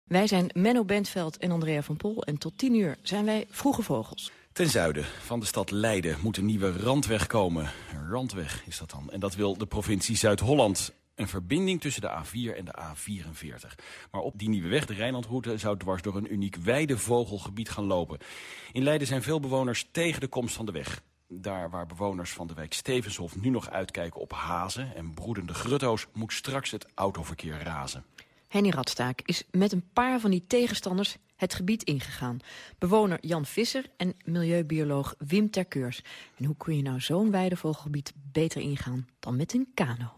Wij zijn Menno Bentveld en Andrea van Pol en tot 10 uur zijn wij Vroege Vogels. Ten zuiden van de stad Leiden moet een nieuwe randweg komen. Een randweg is dat dan. En dat wil de provincie Zuid-Holland. Een verbinding tussen de A4 en de A44. Maar op die nieuwe weg, de Rijnlandroute, zou dwars door een uniek weidevogelgebied gaan lopen. In Leiden zijn veel bewoners tegen de komst van de weg. Daar waar bewoners van de wijk Stevenshof nu nog uitkijken op hazen en broedende grutto's, moet straks het autoverkeer razen. Henny Radstaak is met een paar van die tegenstanders het gebied ingegaan. Bewoner Jan Visser en milieubioloog Wim Terkeurs. En hoe kun je nou zo'n weidevogelgebied beter ingaan dan met een kano?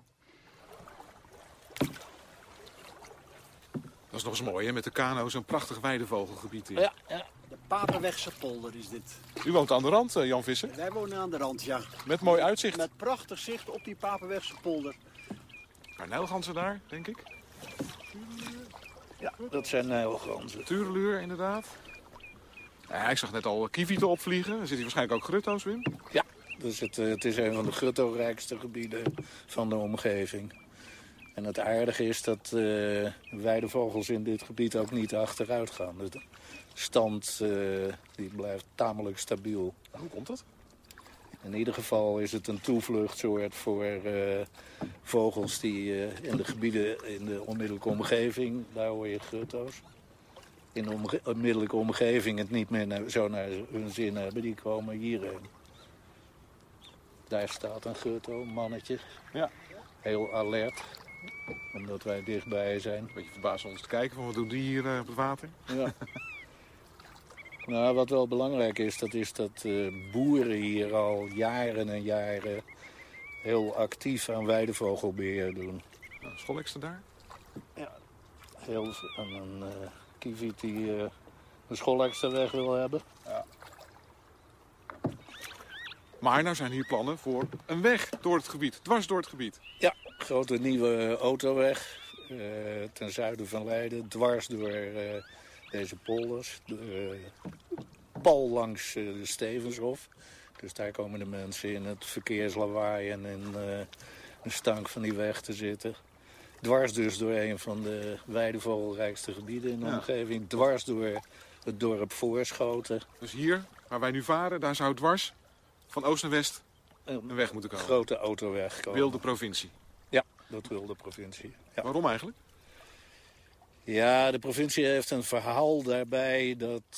Dat is nog eens mooi, hè? Met de kano zo'n prachtig weidevogelgebied in. Ja, de Papenwegse polder is dit. U woont aan de rand, Jan Visser? Wij wonen aan de rand, ja. Met mooi uitzicht. Met prachtig zicht op die Papenwegse polder. Maar nijlganzen daar, denk ik. Ja, dat zijn nijlganzen. Tureluur, inderdaad. Ja, ik zag net al kievieten opvliegen. Er zitten waarschijnlijk ook grutto's, Wim? Ja, dus het is een van de grutto-rijkste gebieden van de omgeving. En het aardige is dat weidevogels in dit gebied ook niet achteruit gaan. De stand die blijft tamelijk stabiel. Hoe komt dat? In ieder geval is het een toevluchtsoord voor vogels die in de gebieden in de onmiddellijke omgeving, daar hoor je grutto's. In de onmiddellijke omgeving het niet meer zo naar hun zin hebben, die komen hierheen. Daar staat een grutto, een mannetje. Ja. Heel alert, omdat wij dichtbij zijn. Een beetje verbaasd om ons te kijken van wat doen die hier op het water? Ja. Nou, wat wel belangrijk is dat boeren hier al jaren en jaren heel actief aan weidevogelbeheer doen. Nou, Scholekster daar? Ja, heel een kieviet die een Scholeksterweg wil hebben. Ja. Maar nou zijn hier plannen voor een weg door het gebied, dwars door het gebied. Ja, grote nieuwe autoweg ten zuiden van Leiden, dwars door deze polders. Pal langs de Stevenshof. Dus daar komen de mensen in het verkeerslawaai en in een stank van die weg te zitten. Dwars dus door een van de weidevogelrijkste gebieden in de omgeving. Dwars door het dorp Voorschoten. Dus hier, waar wij nu varen, daar zou dwars van oost naar west een weg moeten komen. Een grote autoweg komen. Wil de provincie? Ja, dat wil de provincie. Ja. Waarom eigenlijk? Ja, de provincie heeft een verhaal daarbij dat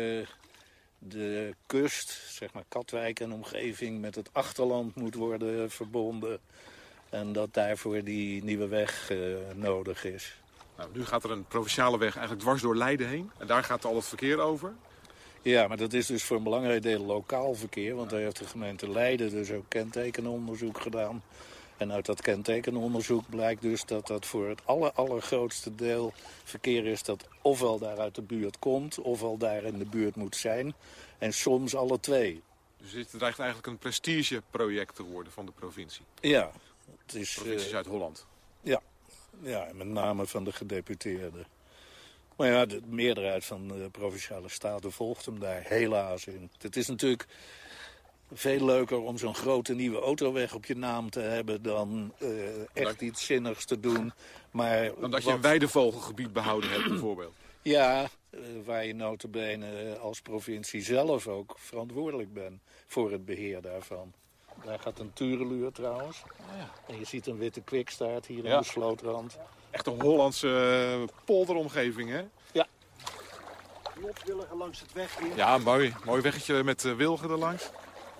de kust, zeg maar Katwijk en omgeving, met het achterland moet worden verbonden. En dat daarvoor die nieuwe weg nodig is. Nou, nu gaat er een provinciale weg eigenlijk dwars door Leiden heen. En daar gaat al het verkeer over. Ja, maar dat is dus voor een belangrijk deel lokaal verkeer. Want daar heeft de gemeente Leiden dus ook kentekenonderzoek gedaan. En uit dat kentekenonderzoek blijkt dus dat dat voor het allergrootste deel verkeer is dat ofwel daar uit de buurt komt, ofwel daar in de buurt moet zijn. En soms alle twee. Dus dit dreigt eigenlijk een prestigeproject te worden van de provincie. Ja. Het is, provincie Zuid-Holland. Ja, met name van de gedeputeerden. Maar ja, de meerderheid van de Provinciale Staten volgt hem daar helaas in. Het is natuurlijk veel leuker om zo'n grote nieuwe autoweg op je naam te hebben dan echt iets zinnigs te doen. Maar dan dat je een weidevogelgebied behouden hebt bijvoorbeeld. Ja, waar je nota bene als provincie zelf ook verantwoordelijk bent voor het beheer daarvan. Daar gaat een tureluur trouwens. Ja. En je ziet een witte kwikstaart hier in de slootrand. Echt een Hollandse polderomgeving, hè? Ja. Lotwilligen langs het weg hier. Ja, mooi. Mooi weggetje met wilgen erlangs.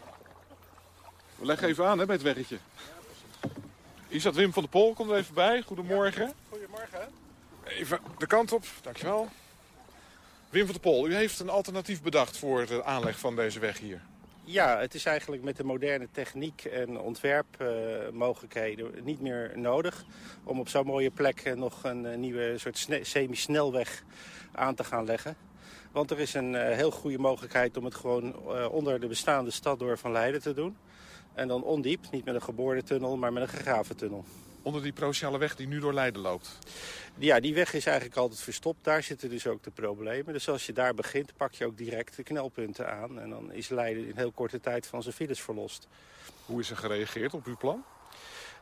We leggen even aan, hè, bij het weggetje. Hier staat Wim van der Pol, komt er even bij. Goedemorgen. Ja, goedemorgen. Even de kant op, dankjewel. Wim van der Pol, u heeft een alternatief bedacht voor de aanleg van deze weg hier. Ja, het is eigenlijk met de moderne techniek en ontwerpmogelijkheden niet meer nodig om op zo'n mooie plek nog een nieuwe soort semi-snelweg aan te gaan leggen. Want er is een heel goede mogelijkheid om het gewoon onder de bestaande stad door van Leiden te doen. En dan ondiep, niet met een geboorde tunnel, maar met een gegraven tunnel. Onder die provinciale weg die nu door Leiden loopt? Ja, die weg is eigenlijk altijd verstopt. Daar zitten dus ook de problemen. Dus als je daar begint, pak je ook direct de knelpunten aan. En dan is Leiden in heel korte tijd van zijn files verlost. Hoe is er gereageerd op uw plan?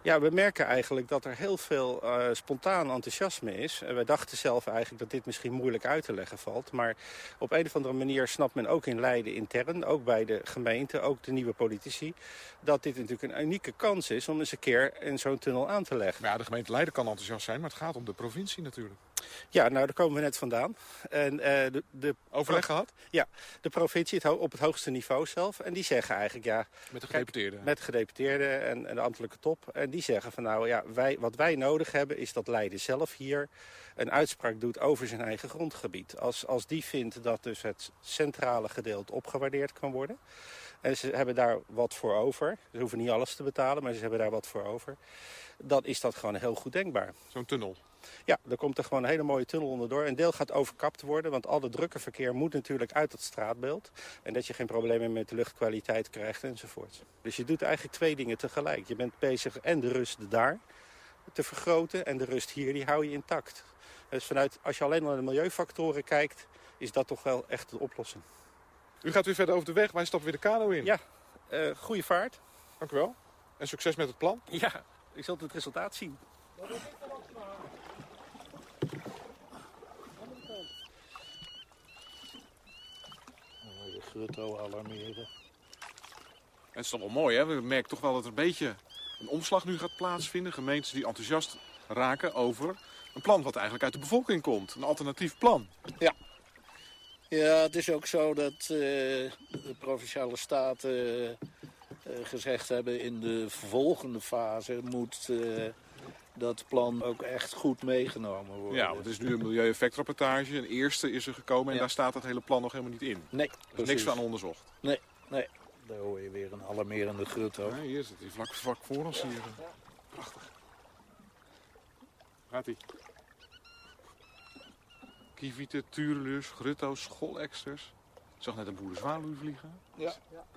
Ja, we merken eigenlijk dat er heel veel spontaan enthousiasme is. En wij dachten zelf eigenlijk dat dit misschien moeilijk uit te leggen valt. Maar op een of andere manier snapt men ook in Leiden intern, ook bij de gemeente, ook de nieuwe politici, dat dit natuurlijk een unieke kans is om eens een keer in zo'n tunnel aan te leggen. Maar ja, de gemeente Leiden kan enthousiast zijn, maar het gaat om de provincie natuurlijk. Ja, nou, daar komen we net vandaan. En, Overleg gehad? Ja, de provincie op het hoogste niveau zelf. En die zeggen eigenlijk, ja... Met de gedeputeerden? Met de gedeputeerden en de ambtelijke top. En die zeggen van nou ja, wat wij nodig hebben is dat Leiden zelf hier een uitspraak doet over zijn eigen grondgebied. Als die vindt dat dus het centrale gedeelte opgewaardeerd kan worden. En ze hebben daar wat voor over. Ze hoeven niet alles te betalen, maar ze hebben daar wat voor over. Dan is dat gewoon heel goed denkbaar. Zo'n tunnel? Ja, er komt er gewoon een hele mooie tunnel onderdoor. Een deel gaat overkapt worden, want al het drukke verkeer moet natuurlijk uit het straatbeeld. En dat je geen problemen met de luchtkwaliteit krijgt enzovoort. Dus je doet eigenlijk 2 dingen tegelijk. Je bent bezig en de rust daar te vergroten en de rust hier, die hou je intact. Dus als je alleen naar de milieufactoren kijkt, is dat toch wel echt de oplossing. U gaat weer verder over de weg, wij stappen weer de kano in. Ja, goede vaart. Dank u wel. En succes met het plan. Ja, ik zal het resultaat zien. De grutto alarmeren. En het is toch wel mooi, hè? We merken toch wel dat er een beetje een omslag nu gaat plaatsvinden. Gemeentes die enthousiast raken over een plan wat eigenlijk uit de bevolking komt. Een alternatief plan. Ja. Ja, het is ook zo dat de Provinciale Staten gezegd hebben in de volgende fase moet dat plan ook echt goed meegenomen worden. Ja, want het is nu een milieueffectrapportage. Een eerste is er gekomen en daar staat het hele plan nog helemaal niet in. Nee, er is niks van onderzocht. Nee. Daar hoor je weer een alarmerende grutto. Ja, hier zit hij vlak voor ons hier. Prachtig. Gaat-ie. Kievieten, tuurlus, grutto's, scholeksters. Ik zag net een boerenzwaluw vliegen. Ja.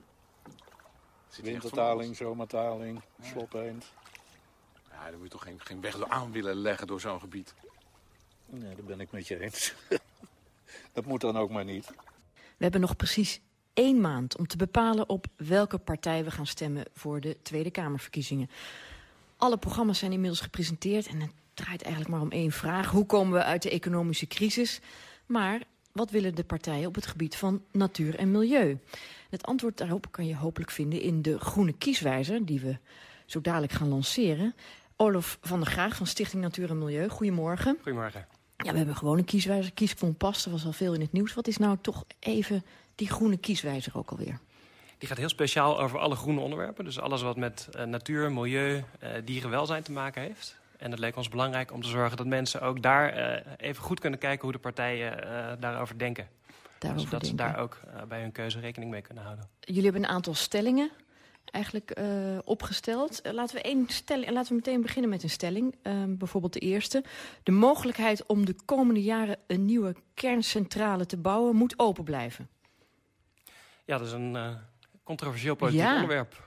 Zit Wintertaling, zomertaling, slopeend. Ja, daar moet je toch geen weg aan willen leggen door zo'n gebied. Nee, daar ben ik met je eens. Dat moet dan ook maar niet. We hebben nog precies 1 maand om te bepalen op welke partij we gaan stemmen voor de Tweede Kamerverkiezingen. Alle programma's zijn inmiddels gepresenteerd en het draait eigenlijk maar om 1 vraag. Hoe komen we uit de economische crisis? Maar wat willen de partijen op het gebied van natuur en milieu? Het antwoord daarop kan je hopelijk vinden in de Groene Kieswijzer, die we zo dadelijk gaan lanceren. Olof van der Graag van Stichting Natuur en Milieu, goedemorgen. Goedemorgen. Ja, we hebben gewoon een kieswijzer, Kieskompas, er was al veel in het nieuws. Wat is nou toch even die Groene Kieswijzer ook alweer? Die gaat heel speciaal over alle groene onderwerpen. Dus alles wat met natuur, milieu, dierenwelzijn te maken heeft. En het leek ons belangrijk om te zorgen dat mensen ook daar even goed kunnen kijken hoe de partijen daarover denken. Zodat ze daar ook bij hun keuze rekening mee kunnen houden. Jullie hebben een aantal stellingen eigenlijk opgesteld. Laten we meteen beginnen met een stelling. Bijvoorbeeld de eerste. De mogelijkheid om de komende jaren een nieuwe kerncentrale te bouwen moet open blijven. Ja, dat is een controversieel politiek onderwerp.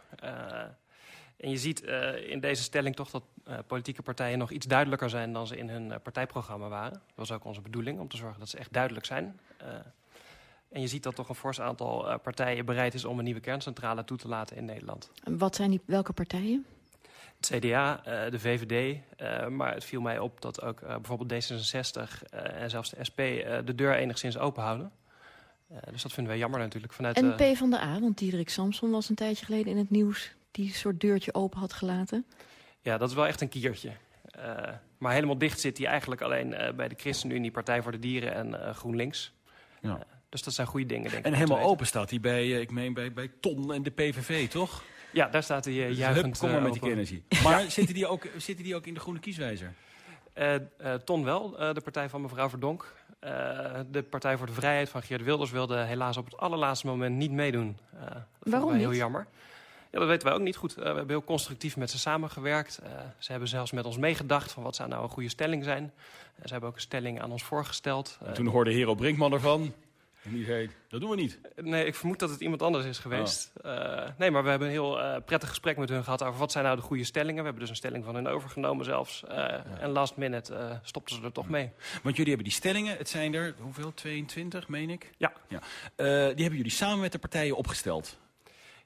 En je ziet in deze stelling toch dat politieke partijen nog iets duidelijker zijn dan ze in hun partijprogramma waren. Dat was ook onze bedoeling, om te zorgen dat ze echt duidelijk zijn. En je ziet dat toch een fors aantal partijen bereid is om een nieuwe kerncentrale toe te laten in Nederland. En wat zijn welke partijen? Het CDA, de VVD, maar het viel mij op dat ook bijvoorbeeld D66 en zelfs de SP de deur enigszins open houden. Dus dat vinden wij jammer natuurlijk. En PvdA, want Diederik Samson was een tijdje geleden in het nieuws die een soort deurtje open had gelaten. Ja, dat is wel echt een kiertje. Maar helemaal dicht zit hij eigenlijk alleen bij de ChristenUnie, Partij voor de Dieren en GroenLinks. Ja. Dus dat zijn goede dingen, denk ik. En helemaal open staat hij bij Ton en de PVV, toch? Ja, daar staat hij juichend kom maar met die energie. Maar zitten die ook in de Groene Kieswijzer? Ton wel, de partij van mevrouw Verdonk. De Partij voor de Vrijheid van Geert Wilders wilde helaas op het allerlaatste moment niet meedoen. Waarom niet? Heel jammer. Ja, dat weten wij ook niet goed. We hebben heel constructief met ze samengewerkt. Ze hebben zelfs met ons meegedacht van wat zou nou een goede stelling zijn. Ze hebben ook een stelling aan ons voorgesteld. En toen hoorde Hero Brinkman ervan. En die zei, dat doen we niet. Nee, ik vermoed dat het iemand anders is geweest. Nee, maar we hebben een heel prettig gesprek met hun gehad over wat zijn nou de goede stellingen. We hebben dus een stelling van hun overgenomen zelfs. En last minute stopten ze er toch mee. Want jullie hebben die stellingen, het zijn er, hoeveel? 22, meen ik? Ja. Die hebben jullie samen met de partijen opgesteld.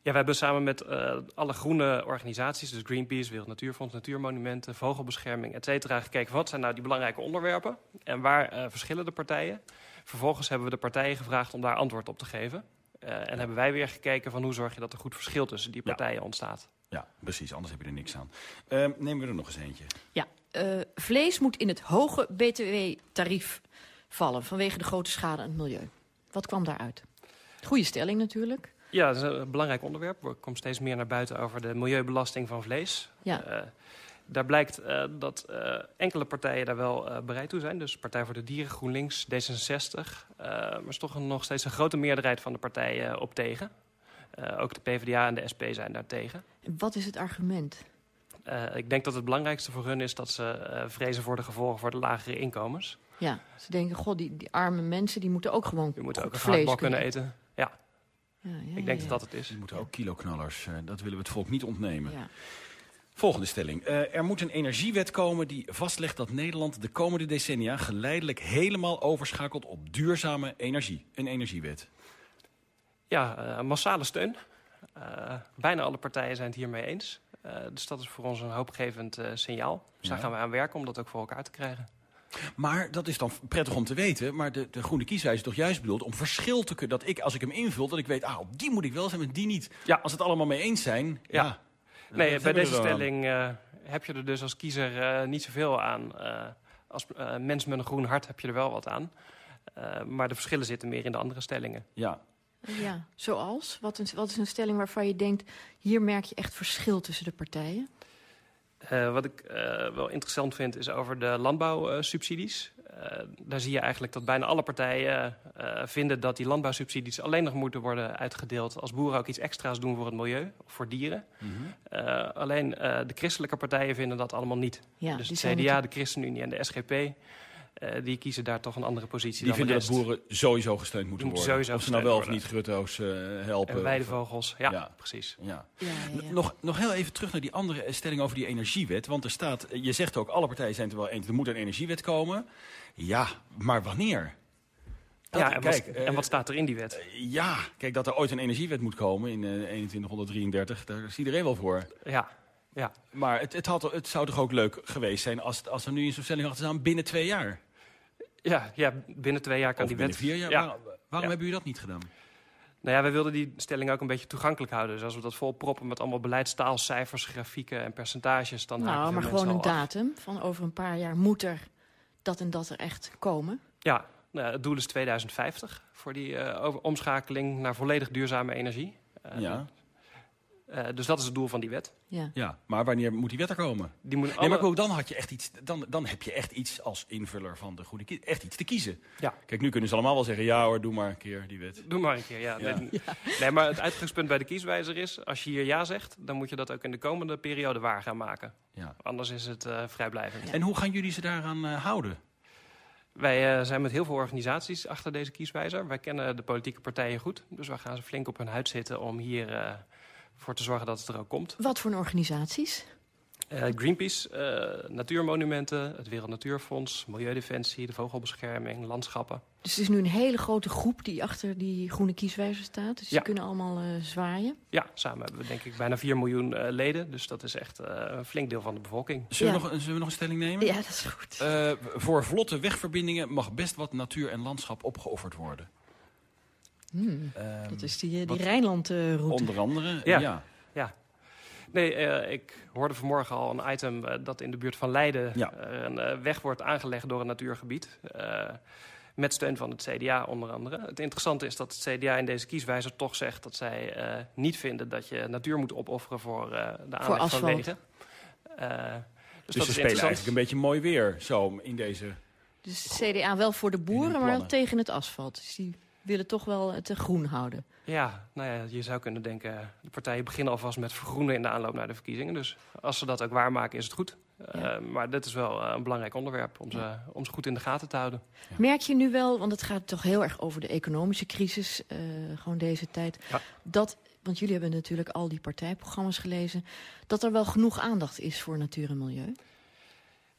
Ja, we hebben samen met alle groene organisaties, dus Greenpeace, Wereld Natuurfonds, Natuurmonumenten, Vogelbescherming, et cetera, gekeken wat zijn nou die belangrijke onderwerpen en waar verschillen de partijen. Vervolgens hebben we de partijen gevraagd om daar antwoord op te geven. En hebben wij weer gekeken van hoe zorg je dat er goed verschil tussen die partijen ontstaat. Ja, precies, anders heb je er niks aan. Nemen we er nog eens eentje. Ja, vlees moet in het hoge btw-tarief vallen vanwege de grote schade aan het milieu. Wat kwam daaruit? Goeie stelling natuurlijk. Ja, dat is een belangrijk onderwerp. Er komt steeds meer naar buiten over de milieubelasting van vlees. Ja. Daar blijkt dat enkele partijen daar wel bereid toe zijn. Dus Partij voor de Dieren, GroenLinks, D66. Maar is toch nog steeds een grote meerderheid van de partijen op tegen. Ook de PvdA en de SP zijn daar tegen. En wat is het argument? Ik denk dat het belangrijkste voor hun is dat ze vrezen voor de gevolgen voor de lagere inkomens. Ja, ze denken, god, die arme mensen die moeten ook gewoon Die moeten ook een vlees gehaktbal kunnen eten. Ja, Ja, ik denk dat dat het is. Die moeten ook kiloknallers. Dat willen we het volk niet ontnemen. Ja. Volgende stelling. Er moet een energiewet komen die vastlegt dat Nederland de komende decennia geleidelijk helemaal overschakelt op duurzame energie. Een energiewet. Ja, massale steun. Bijna alle partijen zijn het hiermee eens. Dus dat is voor ons een hoopgevend signaal. Dus daar gaan we aan werken om dat ook voor elkaar te krijgen. Maar dat is dan prettig om te weten. Maar de groene kieswijze is toch juist bedoeld om verschil te kunnen. Dat ik, als ik hem invul, dat ik weet, op die moet ik wel zijn, met die niet. Ja. Als het allemaal mee eens zijn, ja. Nee, bij deze stelling heb je er dus als kiezer niet zoveel aan. Als mens met een groen hart heb je er wel wat aan. Maar de verschillen zitten meer in de andere stellingen. Ja. Ja, zoals? Wat is een stelling waarvan je denkt, hier merk je echt verschil tussen de partijen? Wat ik wel interessant vind is over de landbouwsubsidies. Daar zie je eigenlijk dat bijna alle partijen vinden dat die landbouwsubsidies alleen nog moeten worden uitgedeeld als boeren ook iets extra's doen voor het milieu of voor dieren. Alleen de christelijke partijen vinden dat allemaal niet. Ja, dus die de zijn CDA, de ChristenUnie en de SGP... die kiezen daar toch een andere positie Die dan de vinden rest. dat boeren sowieso gesteund moeten worden. Sowieso of ze nou gesteund wel of niet grutto's helpen. En weidevogels, ja, precies. Ja. Ja. Nog heel even terug naar die andere stelling over die energiewet. Want er staat, je zegt ook, alle partijen zijn het er wel eens, er moet een energiewet komen. Ja, maar wanneer? En wat staat er in die wet? Kijk, dat er ooit een energiewet moet komen in 2133, daar is iedereen wel voor. Ja. Maar het zou toch ook leuk geweest zijn als er nu in zo'n stelling achter staan binnen 2 jaar? Ja, binnen 2 jaar kan of die binnen wet... 4 jaar? Ja. Waarom hebben jullie dat niet gedaan? Nou ja, wij wilden die stelling ook een beetje toegankelijk houden. Dus als we dat vol proppen met allemaal beleidstaal, cijfers, grafieken en percentages... dan haken Nou, maar veel gewoon een mensen al af. datum van over een paar jaar moet er dat en dat er echt komen. Ja, het doel is 2050 voor die omschakeling naar volledig duurzame energie. Dus dat is het doel van die wet. Ja, maar wanneer moet die wet er komen? Die moet Nee, maar ook dan had je echt iets. Dan heb je echt iets als invuller van de Groene Kies. Echt iets te kiezen. Ja. Kijk, nu kunnen ze allemaal wel zeggen, ja hoor, doe maar een keer die wet. Doe maar een keer, ja. Nee, maar het uitgangspunt bij de kieswijzer is, als je hier ja zegt, dan moet je dat ook in de komende periode waar gaan maken. Ja. Anders is het vrijblijvend. En hoe gaan jullie ze daaraan houden? Wij zijn met heel veel organisaties achter deze kieswijzer. Wij kennen de politieke partijen goed. Dus wij gaan ze flink op hun huid zitten om hier voor te zorgen dat het er ook komt. Wat voor organisaties? Greenpeace, Natuurmonumenten, het Wereld Natuurfonds, Milieudefensie, de Vogelbescherming, landschappen. Dus het is nu een hele grote groep die achter die groene kieswijzer staat. Dus die kunnen allemaal zwaaien. Ja, samen hebben we denk ik bijna 4 miljoen leden. Dus dat is echt een flink deel van de bevolking. Zullen we nog een stelling nemen? Ja, dat is goed. Voor vlotte wegverbindingen mag best wat natuur en landschap opgeofferd worden. Dat is die Rijnland-route. Onder andere, ja. Nee, ik hoorde vanmorgen al een item dat in de buurt van Leiden een weg wordt aangelegd door een natuurgebied. Met steun van het CDA onder andere. Het interessante is dat het CDA in deze kieswijzer toch zegt dat zij niet vinden dat je natuur moet opofferen voor de aanleg van wegen. Dus ze spelen eigenlijk een beetje mooi weer zo in deze... Dus het CDA wel voor de boeren, maar wel tegen het asfalt. Dus die willen toch wel het groen houden. Ja, nou ja, je zou kunnen denken, de partijen beginnen alvast met vergroenen in de aanloop naar de verkiezingen. Dus als ze dat ook waarmaken, is het goed. Maar dit is wel een belangrijk onderwerp om ze goed in de gaten te houden. Ja. Merk je nu wel, want het gaat toch heel erg over de economische crisis, gewoon deze tijd, want jullie hebben natuurlijk al die partijprogramma's gelezen, dat er wel genoeg aandacht is voor natuur en milieu?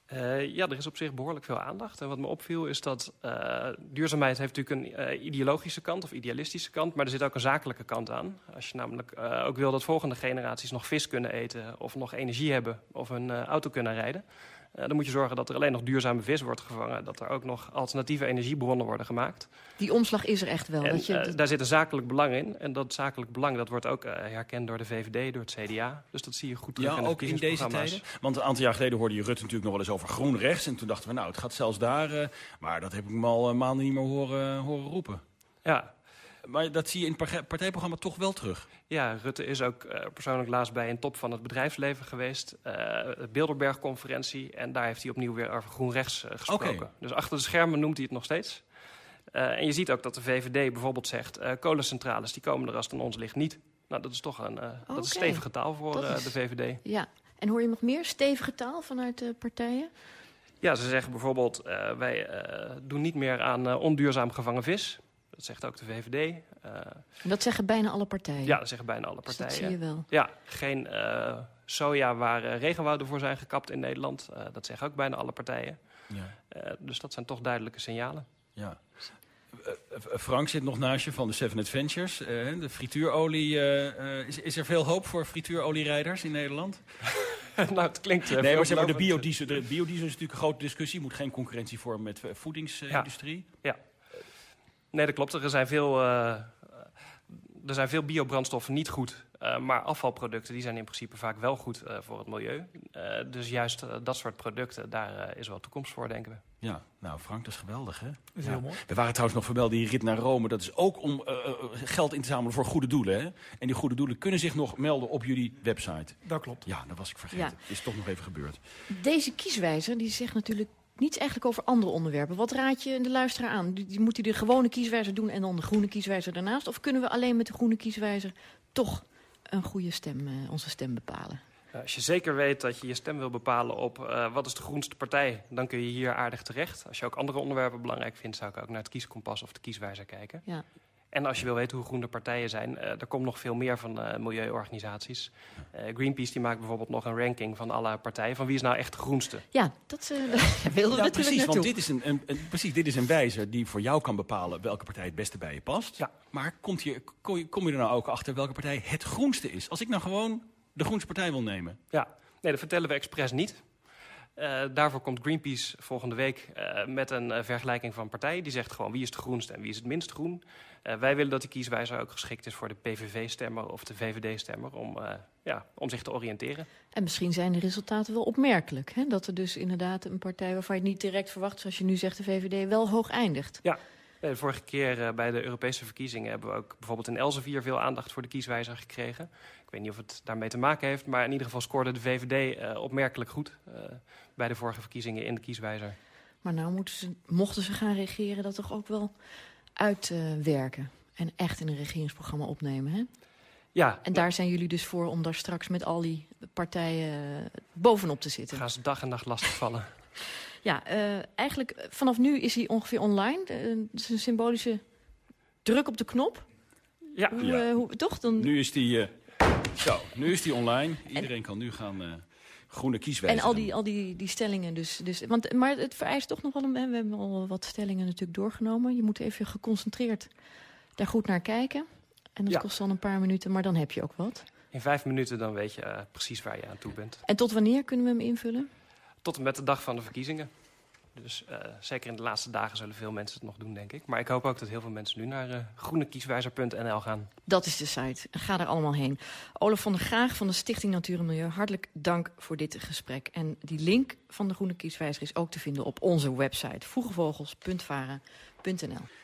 Ja, er is op zich behoorlijk veel aandacht. En wat me opviel is dat duurzaamheid heeft natuurlijk een ideologische kant of idealistische kant, maar er zit ook een zakelijke kant aan. Als je namelijk ook wil dat volgende generaties nog vis kunnen eten of nog energie hebben of een auto kunnen rijden, dan moet je zorgen dat er alleen nog duurzame vis wordt gevangen, dat er ook nog alternatieve energiebronnen worden gemaakt. Die omslag is er echt wel. En, daar zit een zakelijk belang in. En dat zakelijk belang dat wordt ook herkend door de VVD, door het CDA. Dus dat zie je goed terug in de verkiezingsprogramma's. Ook in deze tijden? Want een aantal jaar geleden hoorde je Rutte natuurlijk nog wel eens over groen rechts. En toen dachten we, het gaat zelfs daar. Maar dat heb ik hem al maanden niet meer horen roepen. Ja. Maar dat zie je in het partijprogramma toch wel terug. Ja, Rutte is ook persoonlijk laatst bij een top van het bedrijfsleven geweest. De Bilderberg-conferentie. En daar heeft hij opnieuw weer over groen-rechts gesproken. Okay. Dus achter de schermen noemt hij het nog steeds. En je ziet ook dat de VVD bijvoorbeeld zegt, kolencentrales die komen er als het aan ons ligt niet. Nou, dat is toch dat is stevige taal voor de VVD. Ja, en hoor je nog meer stevige taal vanuit de partijen? Ja, ze zeggen bijvoorbeeld, wij doen niet meer aan onduurzaam gevangen vis. Dat zegt ook de VVD. Dat zeggen bijna alle partijen? Ja, dat zeggen bijna alle partijen. Dus dat zie je wel? Ja, geen soja waar regenwouden voor zijn gekapt in Nederland. Dat zeggen ook bijna alle partijen. Ja. Dus dat zijn toch duidelijke signalen. Ja. Frank zit nog naast je van de Seven Adventures. De frituurolie. Is er veel hoop voor frituurolierijders in Nederland? Nou, het klinkt... nee, maar zeg maar, de biodiesel is natuurlijk een grote discussie. Moet geen concurrentie vormen met voedingsindustrie. Ja. Nee, dat klopt. Er zijn veel biobrandstoffen niet goed. Maar afvalproducten die zijn in principe vaak wel goed voor het milieu. Dus juist dat soort producten, daar is wel toekomst voor, denken we. Ja, nou Frank, dat is geweldig, hè? Dat is heel mooi. We waren trouwens nog vermeld, die rit naar Rome. Dat is ook om geld in te zamelen voor goede doelen, hè? En die goede doelen kunnen zich nog melden op jullie website. Dat klopt. Ja, dat was ik vergeten. Ja. Is toch nog even gebeurd. Deze kieswijzer, die zegt natuurlijk niets eigenlijk over andere onderwerpen. Wat raad je de luisteraar aan? Moet hij de gewone kieswijzer doen en dan de groene kieswijzer daarnaast? Of kunnen we alleen met de groene kieswijzer toch een goede stem, onze stem bepalen? Als je zeker weet dat je je stem wil bepalen op wat is de groenste partij, dan kun je hier aardig terecht. Als je ook andere onderwerpen belangrijk vindt, zou ik ook naar het kieskompas of de kieswijzer kijken. Ja. En als je wil weten hoe groen de partijen zijn, er komt nog veel meer van milieuorganisaties. Greenpeace die maakt bijvoorbeeld nog een ranking van alle partijen. Van wie is nou echt de groenste? Ja, dat wilden we natuurlijk precies, naartoe. Want dit is een wijzer die voor jou kan bepalen welke partij het beste bij je past. Ja. Maar kom je er nou ook achter welke partij het groenste is? Als ik nou gewoon de groenste partij wil nemen. Ja, nee, dat vertellen we expres niet. Daarvoor komt Greenpeace volgende week met een vergelijking van partijen. Die zegt gewoon wie is de groenste en wie is het minst groen. Wij willen dat die kieswijzer ook geschikt is voor de PVV-stemmer of de VVD-stemmer om zich te oriënteren. En misschien zijn de resultaten wel opmerkelijk. Hè? Dat er dus inderdaad een partij waarvan je het niet direct verwacht, zoals je nu zegt, de VVD, wel hoog eindigt. Ja. De vorige keer bij de Europese verkiezingen hebben we ook bijvoorbeeld in Elsevier veel aandacht voor de kieswijzer gekregen. Ik weet niet of het daarmee te maken heeft, maar in ieder geval scoorde de VVD opmerkelijk goed bij de vorige verkiezingen in de kieswijzer. Maar nou mochten ze gaan regeren, dat toch ook wel uitwerken en echt in een regeringsprogramma opnemen, hè? Ja. En daar zijn jullie dus voor om daar straks met al die partijen bovenop te zitten. Gaan ze dag en nacht lastigvallen. Ja, eigenlijk vanaf nu is hij ongeveer online. Het is een symbolische druk op de knop. Ja. Toch? Dan... Nu is die online. Iedereen kan nu gaan groene kieswijzer. En al die stellingen dus. Maar het vereist toch nog wel we hebben al wat stellingen natuurlijk doorgenomen. Je moet even geconcentreerd daar goed naar kijken. En dat kost dan een paar minuten, maar dan heb je ook wat. In 5 minuten dan weet je precies waar je aan toe bent. En tot wanneer kunnen we hem invullen? Tot en met de dag van de verkiezingen. Dus zeker in de laatste dagen zullen veel mensen het nog doen, denk ik. Maar ik hoop ook dat heel veel mensen nu naar groenekieswijzer.nl gaan. Dat is de site. Ga er allemaal heen. Olaf van der Graag van de Stichting Natuur en Milieu, hartelijk dank voor dit gesprek. En die link van de Groene Kieswijzer is ook te vinden op onze website vroegevogels.vara.nl.